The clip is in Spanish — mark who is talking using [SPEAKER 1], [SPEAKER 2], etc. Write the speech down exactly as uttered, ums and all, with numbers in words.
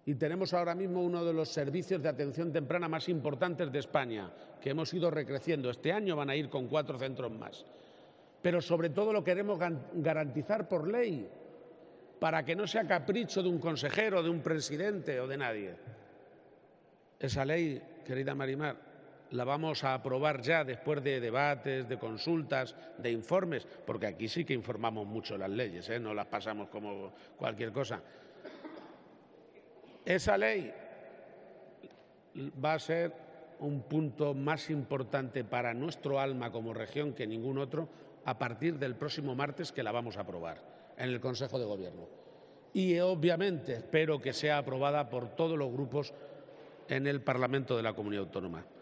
[SPEAKER 1] Y tenemos ahora mismo uno de los servicios de atención temprana más importantes de España, que hemos ido recreciendo. Este año van a ir con cuatro centros más. Pero sobre todo lo queremos garantizar por ley, para que no sea capricho de un consejero, de un presidente o de nadie. Esa ley, querida Marimar, la vamos a aprobar ya después de debates, de consultas, de informes, porque aquí sí que informamos mucho las leyes, ¿eh? No las pasamos como cualquier cosa. Esa ley va a ser un punto más importante para nuestro alma como región que ningún otro a partir del próximo martes, que la vamos a aprobar en el Consejo de Gobierno. Y obviamente espero que sea aprobada por todos los grupos en el Parlamento de la Comunidad Autónoma.